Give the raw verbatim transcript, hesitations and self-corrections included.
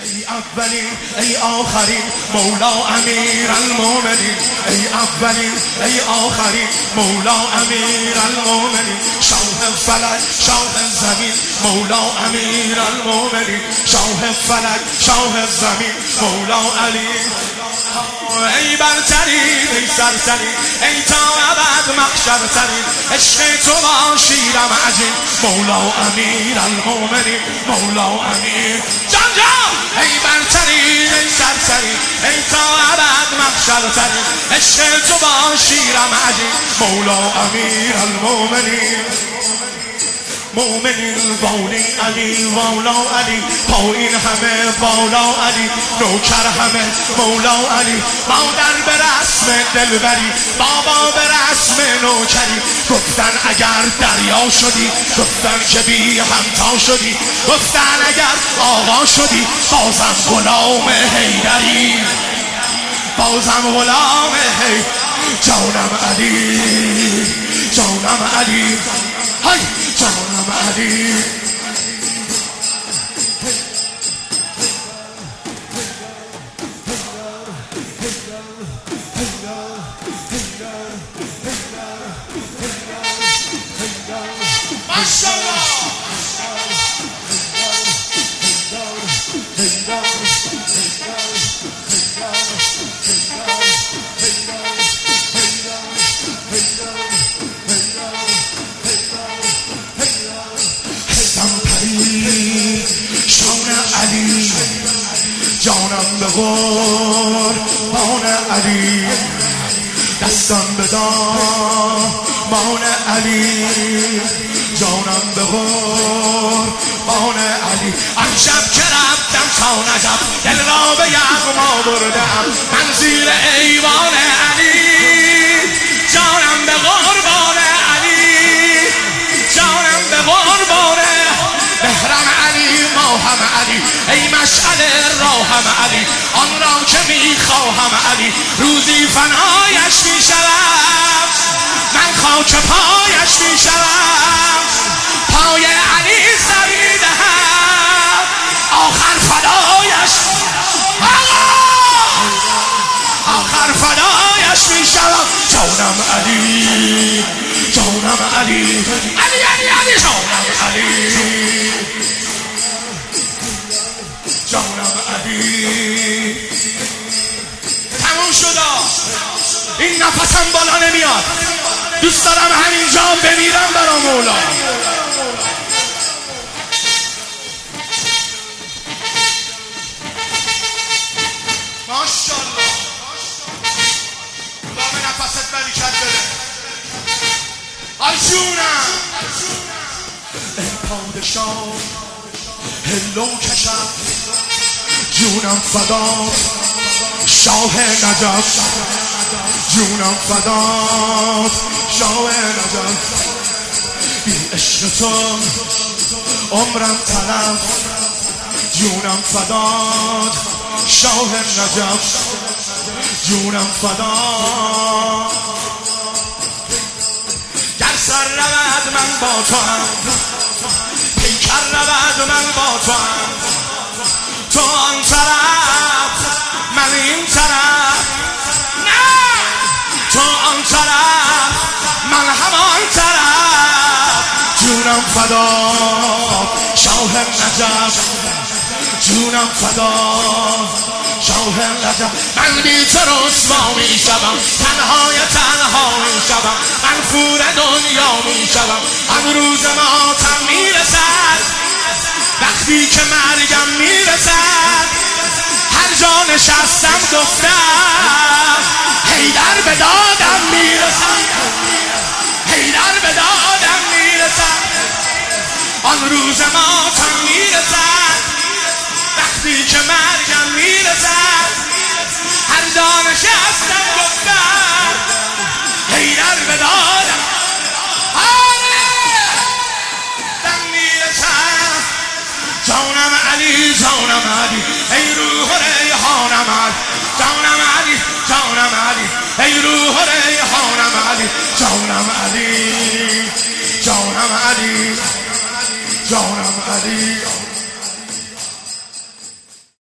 ای اولین ای آخرین مولا امیر المومنین، ای اولین ای آخرین مولا امیر المومنین، شاه فلک شاه زمین مولا امیر المومنین، شاه فلک شاه زمین مولا علی. ای برترین ای سرترین ای تا ابد محشرترین، عشق تو با شیرم عجین مولا امیر المومنین، مولا امیر جان جان. ای برترین ای سرترین ای تا ابد محشرترین، عشق تو با شیرم عجین مولا امیر المومنین. مومنین والی علی والا علی، پایین همه بالا علی، نوکر همه مولا علی، مادر به رسم دلبری بابا به رسم نوکری، گفتن اگر دریا شدی گفتن که بی همتا شدی، گفتن اگر آقا شدی بازم غلام حیدری، بازم غلام حیدری. جانم علی جانم علی های جانم علی. ماشاءالله علی جانم به قربان علی، دستم به دامان علی، جانم به قربان علی. آن شب که رفتم تا نجف دل را به یغما بردم من زیر ایوان علی، جانم به قربان علی، جانم به قربان مهرم علی ماهم علی، ای مشعل راهم علی، آن را که میخواهم علی، روزی فنایش میشوم من خاک پایش میشوم، پای علی سر میدهم آخر فدایش، آخر فدایش میشوم. جانم علی جانم علی علی علی علی جانم علی جانم علی. تموم شدا این نفسم بالا نمیاد، دوست دارم همینجا بمیرم برا مولا. ماشاءالله خدا به نفست برکت بده. آجونم ای پادشاه هلو کشم جونم فدا شاه نجف، جونم فدا شاه نجف، بی عشق تو عمرم تلف، جونم فدا شاه نجف، جونم فدا. گر سر رود من با تو هم، پیکر رود من با تو هم، تو آن طرف من این طرف، نه تو آن طرف من همان طرف، جونم فدا شاه نجف، جونم فدا شاه نجف. من بی تو رسوا می شوم، تنهای تنها می شوم، من فور دنیا می شوم. امروز ماتم می رسد وقتی که مرگم می رسد، هر جا نشستم گفتم حیدر به دادم می رسد، حیدر به دادم می رسد. آن روز ماتم می رسد